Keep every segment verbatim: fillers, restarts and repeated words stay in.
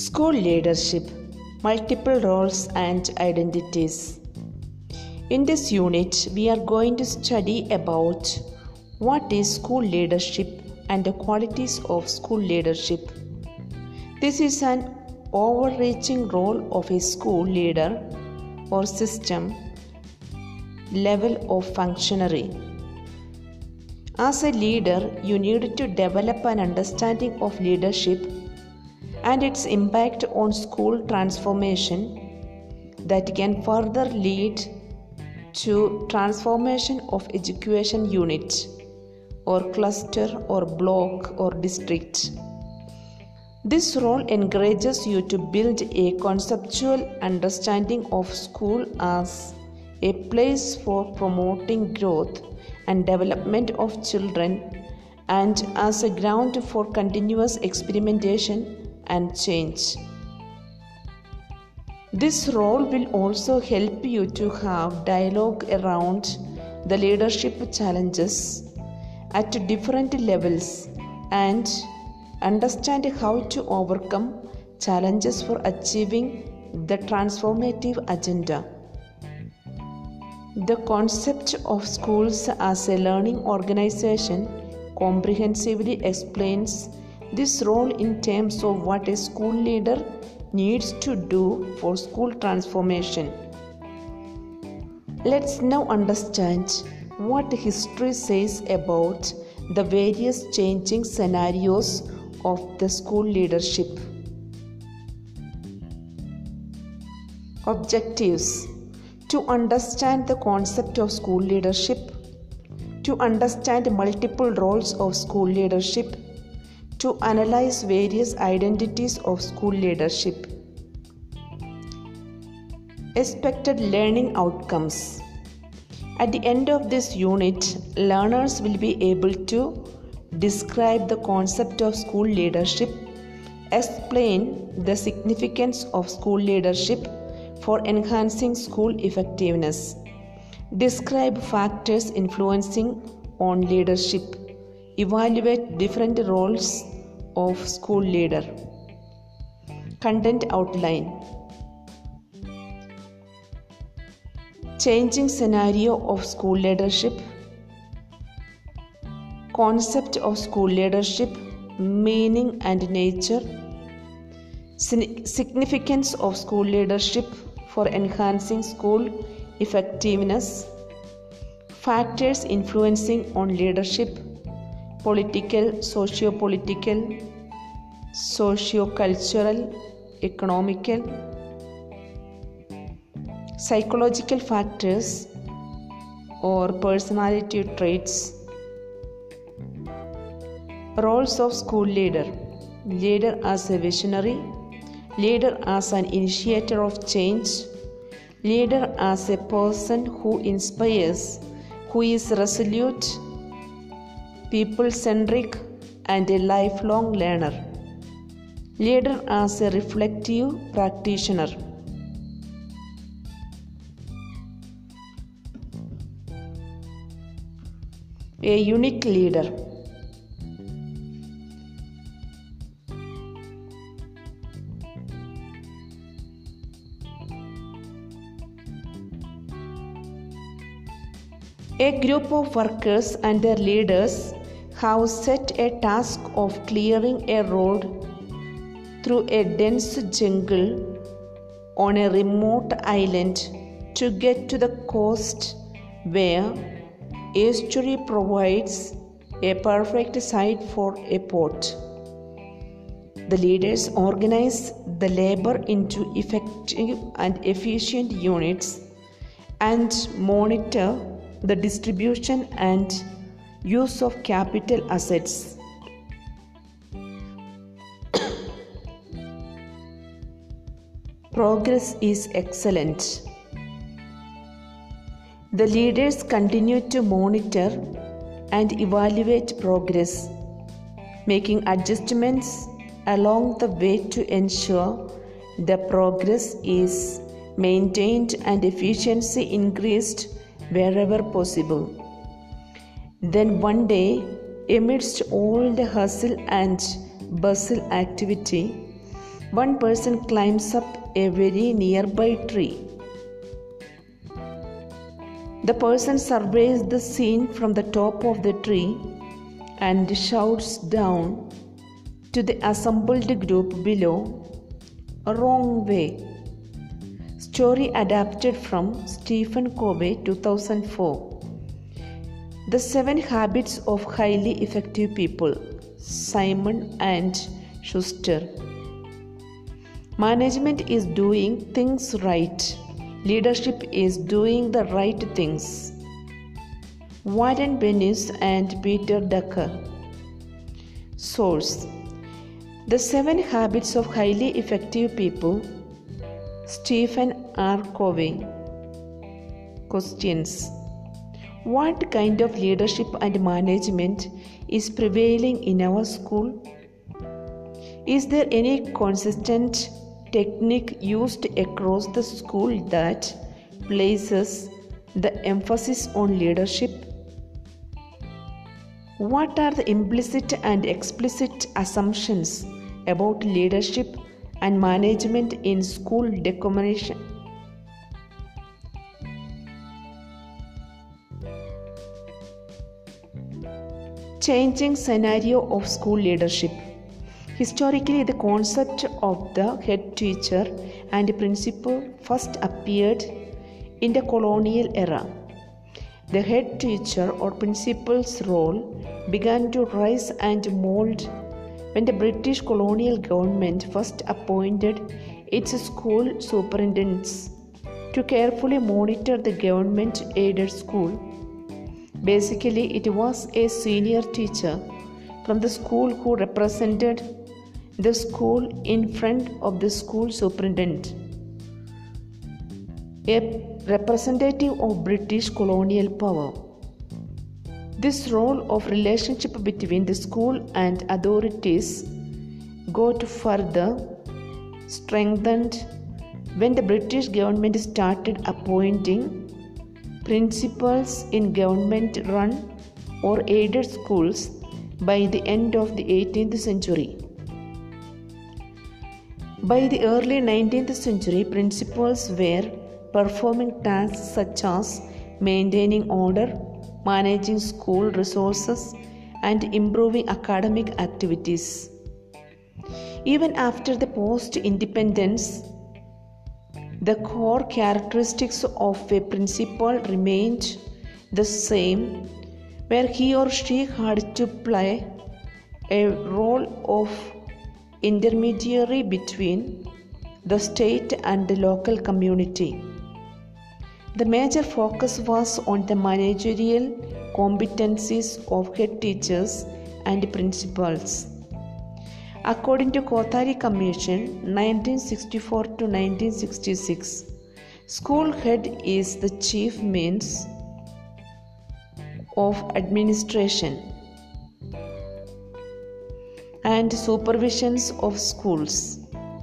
School leadership, multiple roles and identities. In this unit, we are going to study about what is school leadership and the qualities of school leadership. This is an overreaching role of a school leader or system level of functionary. As a leader, you need to develop an understanding of leadership and its impact on school transformation that can further lead to transformation of education unit or cluster or block or district. This role encourages you to build a conceptual understanding of school as a place for promoting growth and development of children and as a ground for continuous experimentation and change. This role will also help you to have dialogue around the leadership challenges at different levels and understand how to overcome challenges for achieving the transformative agenda. The concept of schools as a learning organization comprehensively explains this role in terms of what a school leader needs to do for school transformation. Let's now understand what history says about the various changing scenarios of the school leadership. Objectives: to understand the concept of school leadership, to understand multiple roles of school leadership, to analyze various identities of school leadership. Expected learning outcomes. At the end of this unit, learners will be able to describe the concept of school leadership, explain the significance of school leadership for enhancing school effectiveness, describe factors influencing on leadership, evaluate different roles of school leader. Content outline. Changing scenario of school leadership, concept of school leadership, meaning and nature, significance of school leadership for enhancing school effectiveness, factors influencing on leadership, political, socio-political, socio-cultural, economical, psychological factors or personality traits. Roles of school leader: leader as a visionary, leader as an initiator of change, leader as a person who inspires, who is resolute, people-centric and a lifelong learner, leader as a reflective practitioner. A unique leader. A group of workers and their leaders have set a task of clearing a road through a dense jungle on a remote island to get to the coast where estuary provides a perfect site for a port. The leaders organize the labor into effective and efficient units and monitor the distribution and use of capital assets. Progress is excellent. The leaders continue to monitor and evaluate progress, making adjustments along the way to ensure the progress is maintained and efficiency increased wherever possible. Then one day, amidst all the hustle and bustle activity, One person climbs up a very nearby tree. The person surveys the scene from the top of the tree and shouts down to the assembled group below, "Wrong way." Story adapted from Stephen Covey, two thousand four. The Seven Habits of Highly Effective People, Simon and Schuster. Management is doing things right. Leadership is doing the right things. Warren Bennis and Peter Drucker. Source: The Seven Habits of Highly Effective People, Stephen R. Covey. Questions: What kind of leadership and management is prevailing in our school? Is there any consistent technique used across the school that places the emphasis on leadership? What are the implicit and explicit assumptions about leadership and management in school decommission? Changing scenario of school leadership. Historically, the concept of the head teacher and principal first appeared in the colonial era. The head teacher or principal's role began to rise and mold when the British colonial government first appointed its school superintendents to carefully monitor the government-aided school. Basically, it was a senior teacher from the school who represented the school in front of the school superintendent, a representative of British colonial power. This role of relationship between the school and authorities got further strengthened when the British government started appointing principals in government-run or aided schools by the end of the eighteenth century. By the early nineteenth century, principals were performing tasks such as maintaining order, managing school resources, and improving academic activities. Even after the post-independence, the core characteristics of a principal remained the same, where he or she had to play a role of intermediary between the state and the local community. The major focus was on the managerial competencies of head teachers and principals. According to Kothari Commission nineteen sixty-four to nineteen sixty-six, school head is the chief means of administration and supervisions of schools.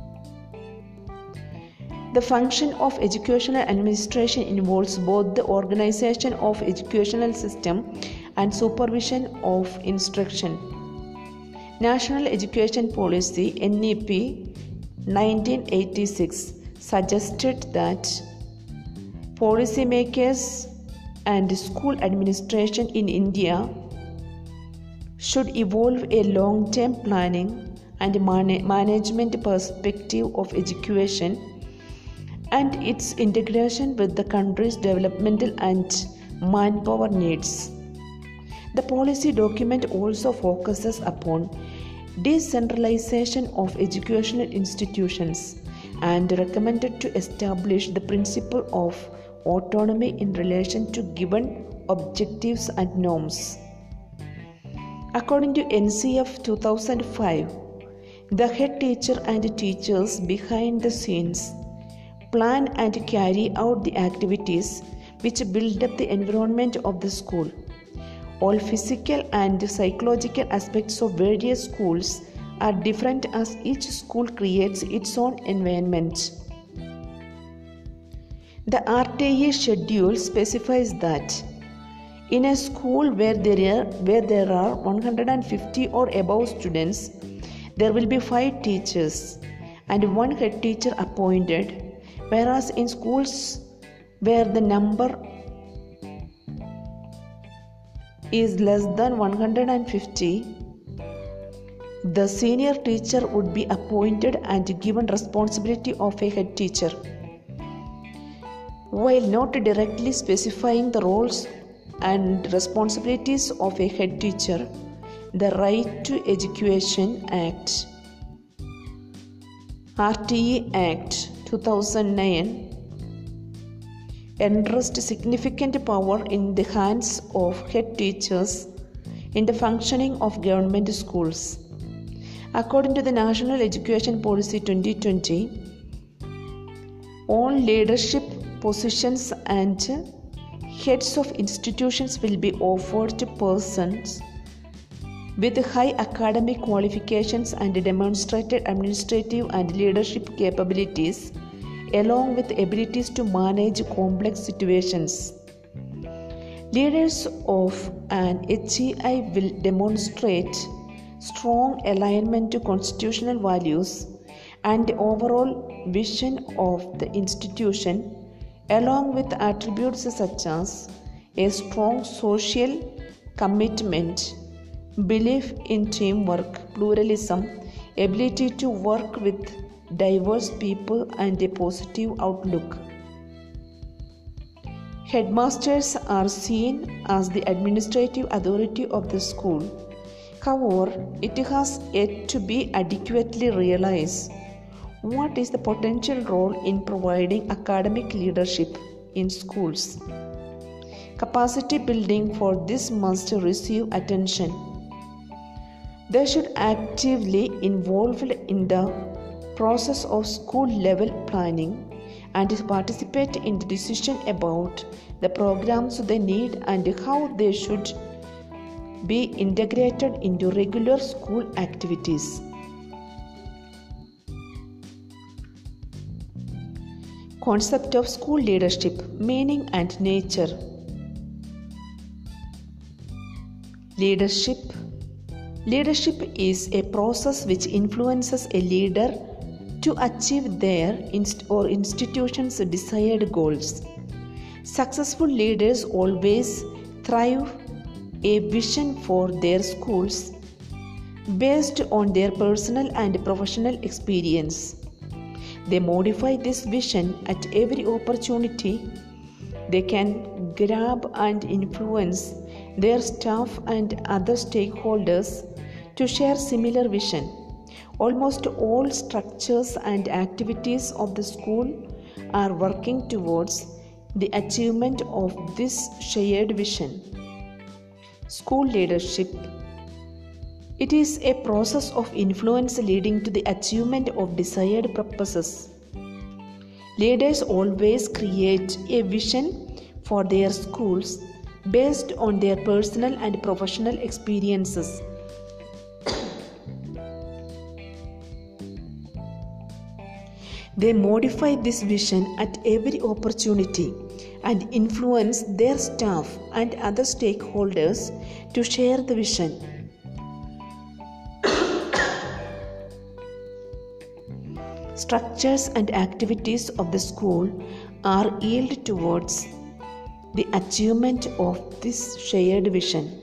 The function of educational administration involves both the organization of educational system and supervision of instruction. National Education Policy N E P nineteen eighty-six suggested that policymakers and school administration in India should evolve a long-term planning and man- management perspective of education and its integration with the country's developmental and manpower needs. The policy document also focuses upon decentralization of educational institutions and recommended to establish the principle of autonomy in relation to given objectives and norms. According to N C F two thousand five, the head teacher and teachers behind the scenes plan and carry out the activities which build up the environment of the school. All physical and psychological aspects of various schools are different as each school creates its own environment. The R T E schedule specifies that in a school where there are, where there are one hundred fifty or above students, there will be five teachers and one head teacher appointed, whereas in schools where the number is less than one hundred fifty, the senior teacher would be appointed and given responsibility of a head teacher. While not directly specifying the roles and responsibilities of a head teacher, the Right to Education Act, R T E Act two thousand nine, entrust significant power in the hands of head teachers in the functioning of government schools. According to the National Education Policy twenty twenty, all leadership positions and heads of institutions will be offered to persons with high academic qualifications and demonstrated administrative and leadership capabilities, along with abilities to manage complex situations. Leaders of an H E I will demonstrate strong alignment to constitutional values and the overall vision of the institution, along with attributes such as a strong social commitment, belief in teamwork, pluralism, ability to work with diverse people, and a positive outlook. Headmasters are seen as the administrative authority of the school. However, it has yet to be adequately realized what is the potential role in providing academic leadership in schools. Capacity building for this must receive attention. They should actively involve in the process of school level planning and participate in the decision about the programs they need and how they should be integrated into regular school activities. Concept of school leadership, meaning and nature. Leadership. Leadership is a process which influences a leader to achieve their inst- or institution's desired goals. Successful leaders always thrive a vision for their schools based on their personal and professional experience. They modify this vision at every opportunity. They can grab and influence their staff and other stakeholders to share similar vision. Almost all structures and activities of the school are working towards the achievement of this shared vision. School leadership. It is a process of influence leading to the achievement of desired purposes. Leaders always create a vision for their schools based on their personal and professional experiences. They modify this vision at every opportunity and influence their staff and other stakeholders to share the vision. Structures and activities of the school are aimed towards the achievement of this shared vision.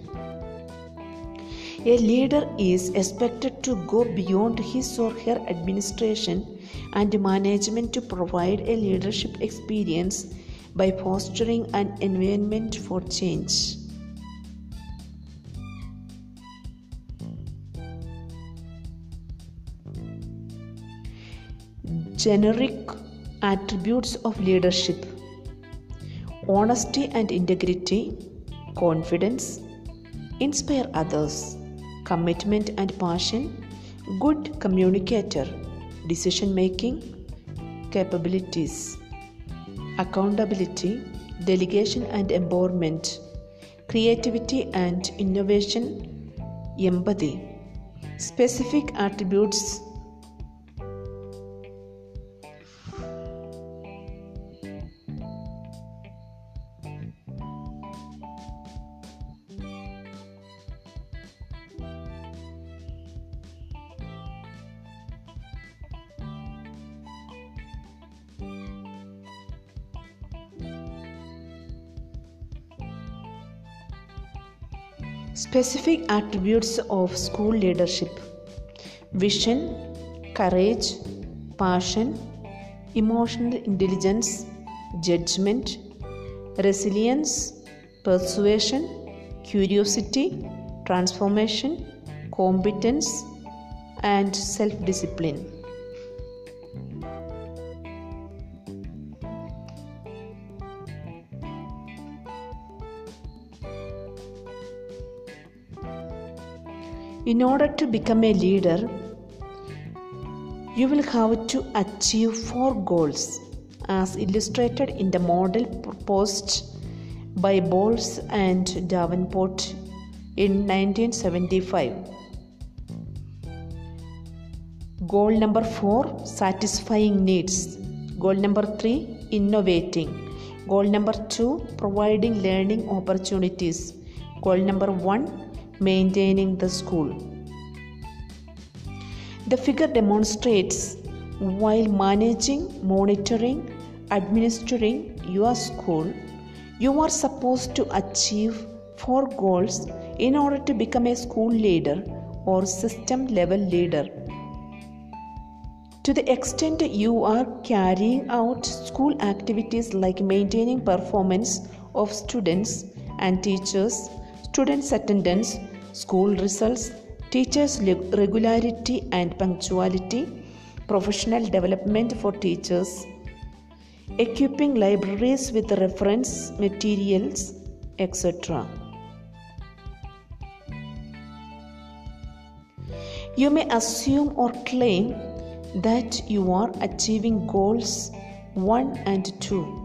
A leader is expected to go beyond his or her administration and management to provide a leadership experience by fostering an environment for change. Generic attributes of leadership: honesty and integrity, confidence, inspire others, commitment and passion, good communicator, decision making capabilities, accountability, delegation and empowerment, creativity and innovation, empathy. Specific attributes: Specific attributes of school leadership: vision, courage, passion, emotional intelligence, judgment, resilience, persuasion, curiosity, transformation, competence, and self-discipline. In order to become a leader, you will have to achieve four goals as illustrated in the model proposed by Bowles and Davenport in nineteen seventy-five. Goal number four, satisfying needs. Goal number three, innovating. Goal number two, providing learning opportunities. Goal number one, maintaining the school. The figure demonstrates while managing, monitoring, administering your school, you are supposed to achieve four goals in order to become a school leader or system level leader. To the extent you are carrying out school activities like maintaining performance of students and teachers, students' attendance, school results, teachers' regularity and punctuality, professional development for teachers, equipping libraries with reference materials, et cetera. You may assume or claim that you are achieving goals one and two.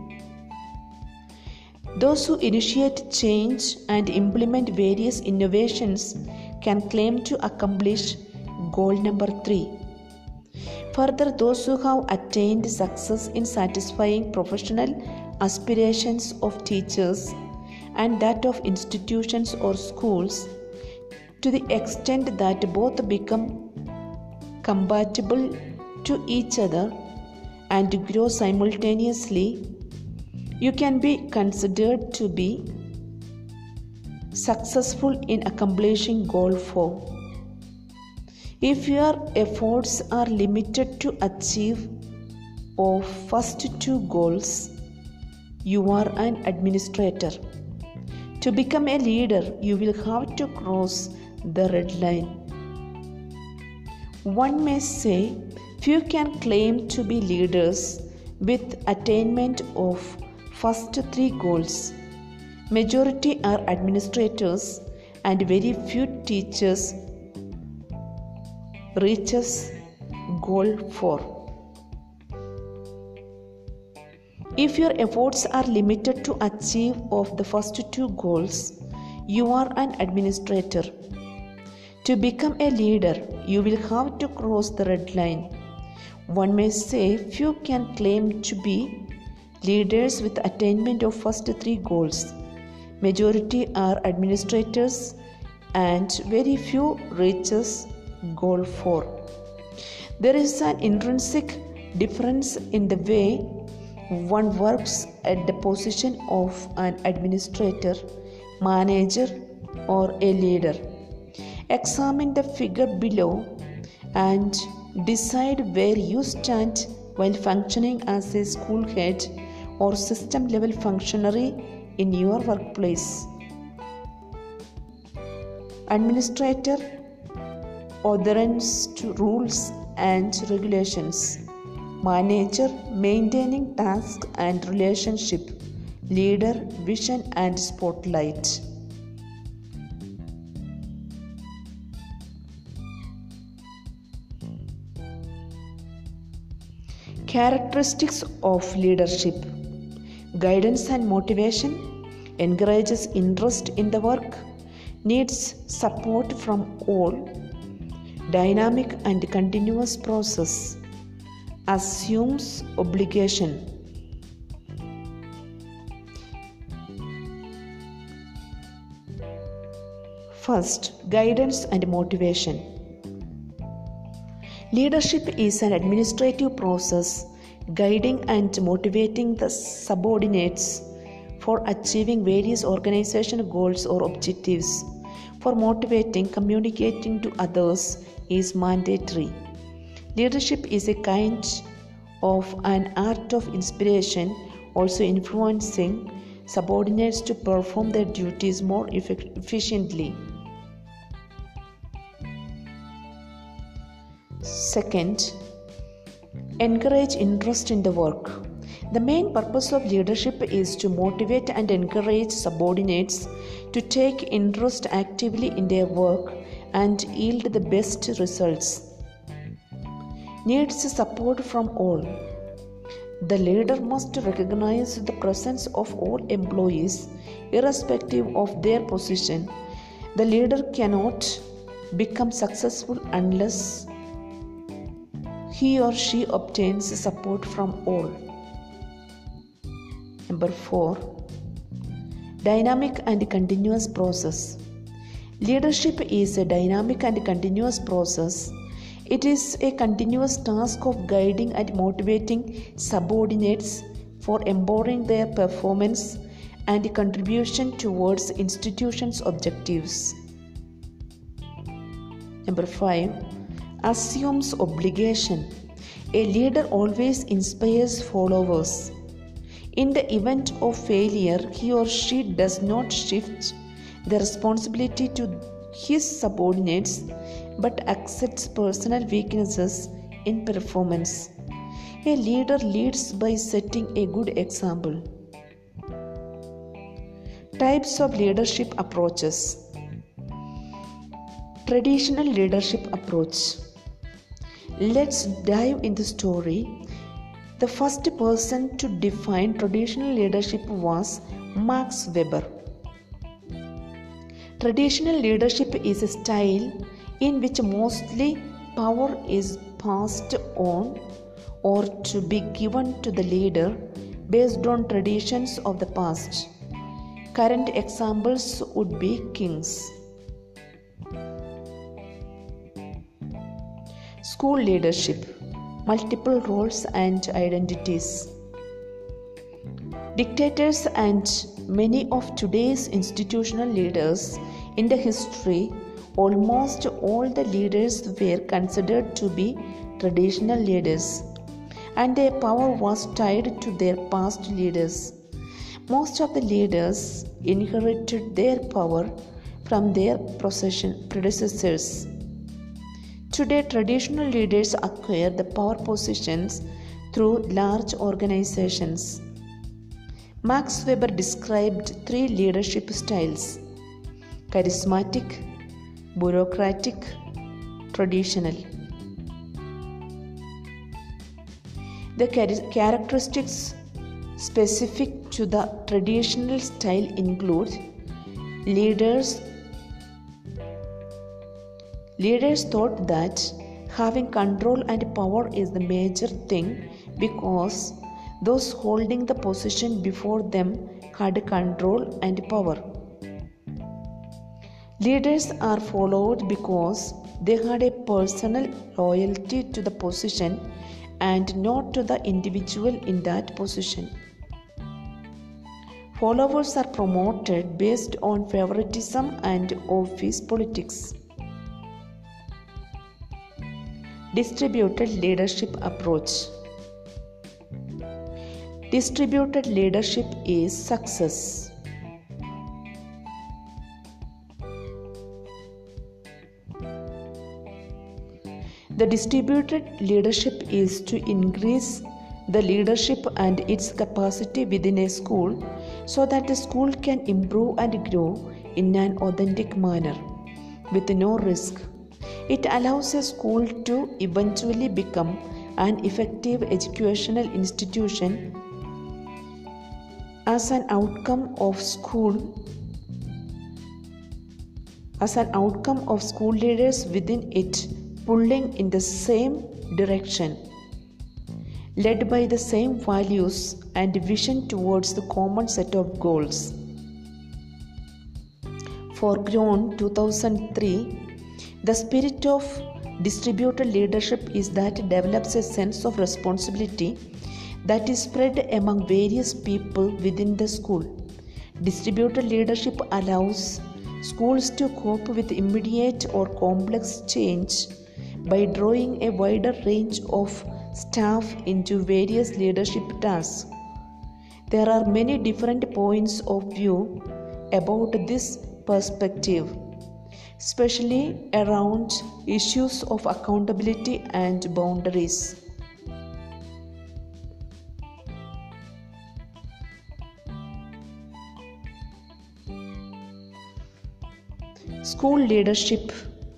Those who initiate change and implement various innovations can claim to accomplish goal number three. Further, those who have attained success in satisfying professional aspirations of teachers and that of institutions or schools, to the extent that both become compatible to each other and grow simultaneously, you can be considered to be successful in accomplishing goal four. If your efforts are limited to achieve of first two goals, you are an administrator. To become a leader, you will have to cross the red line. One may say few can claim to be leaders with attainment of first three goals. Majority are administrators and very few teachers reaches goal four. If your efforts are limited to achieve of the first two goals, you are an administrator. To become a leader, you will have to cross the red line. One may say few can claim to be leaders with attainment of first three goals. Majority are administrators and very few reaches goal four. There is an intrinsic difference in the way one works at the position of an administrator, manager, or a leader. Examine the figure below and decide where you stand while functioning as a school head or system level functionary in your workplace. Administrator adherence to rules and regulations. Manager maintaining task and relationship. Leader vision and spotlight. Characteristics of leadership: guidance and motivation, encourages interest in the work, needs support from all, dynamic and continuous process, assumes obligation. First, guidance and motivation. Leadership is an administrative process guiding and motivating the subordinates for achieving various organizational goals or objectives. for motivating, communicating to others is mandatory. Leadership is a kind of an art of inspiration, also influencing subordinates to perform their duties more efficiently. Second, encourage interest in the work. The main purpose of leadership is to motivate and encourage subordinates to take interest actively in their work and yield the best results. Needs support from all. The leader must recognize the presence of all employees, irrespective of their position. The leader cannot become successful unless he or she obtains support from all. Number four, dynamic and continuous process. Leadership is a dynamic and continuous process. It is a continuous task of guiding and motivating subordinates for empowering their performance and contribution towards institution's objectives. Number five, assumes obligation. A leader always inspires followers. In the event of failure, he or she does not shift the responsibility to his subordinates but accepts personal weaknesses in performance. A leader leads by setting a good example. Types of leadership approaches. Traditional leadership approach. Let's dive into the story. The first person to define traditional leadership was Max Weber. Traditional leadership is a style in which mostly power is passed on or to be given to the leader based on traditions of the past. Current examples would be kings. School leadership, multiple roles and identities. Dictators and many of today's institutional leaders in the history, almost all the leaders were considered to be traditional leaders, and their power was tied to their past leaders. Most of the leaders inherited their power from their predecessors. Today, traditional leaders acquire the power positions through large organizations. Max Weber described three leadership styles: charismatic, bureaucratic, traditional. The characteristics specific to the traditional style include leaders Leaders thought that having control and power is the major thing because those holding the position before them had control and power. Leaders are followed because they had a personal loyalty to the position and not to the individual in that position. Followers are promoted based on favoritism and office politics. Distributed leadership approach. Distributed leadership is success. The distributed leadership is to increase the leadership and its capacity within a school so that the school can improve and grow in an authentic manner with no risk. It allows a school to eventually become an effective educational institution as an outcome of school as an outcome of school leaders within it pulling in the same direction, led by the same values and vision towards the common set of goals. For Groen two thousand three, the spirit of distributed leadership is that it develops a sense of responsibility that is spread among various people within the school. Distributed leadership allows schools to cope with immediate or complex change by drawing a wider range of staff into various leadership tasks. There are many different points of view about this perspective, especially around issues of accountability and boundaries. School leadership.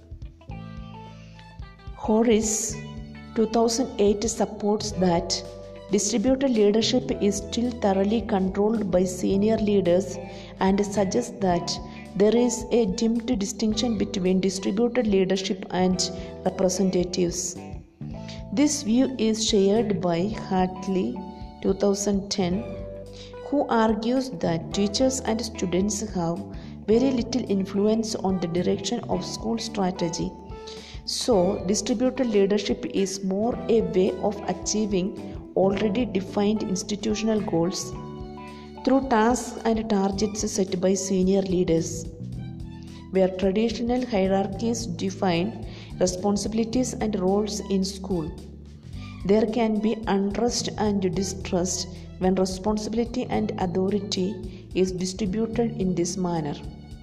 Horace two thousand eight supports that distributed leadership is still thoroughly controlled by senior leaders and suggests that there is a dimmed distinction between distributed leadership and representatives. This view is shared by Hartley two thousand ten, who argues that teachers and students have very little influence on the direction of school strategy. So, distributed leadership is more a way of achieving already defined institutional goals through tasks and targets set by senior leaders. Where traditional hierarchies define responsibilities and roles in school, there can be unrest and distrust when responsibility and authority is distributed in this manner.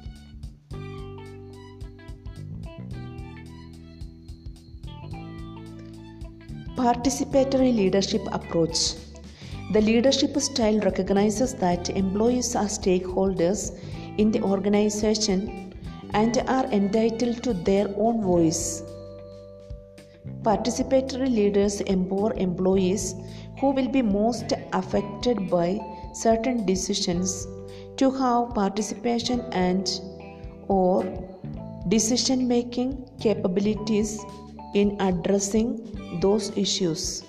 Participatory leadership approach. The leadership style recognizes that employees are stakeholders in the organization and are entitled to their own voice. Participatory leaders empower employees who will be most affected by certain decisions to have participation and or decision-making capabilities in addressing those issues.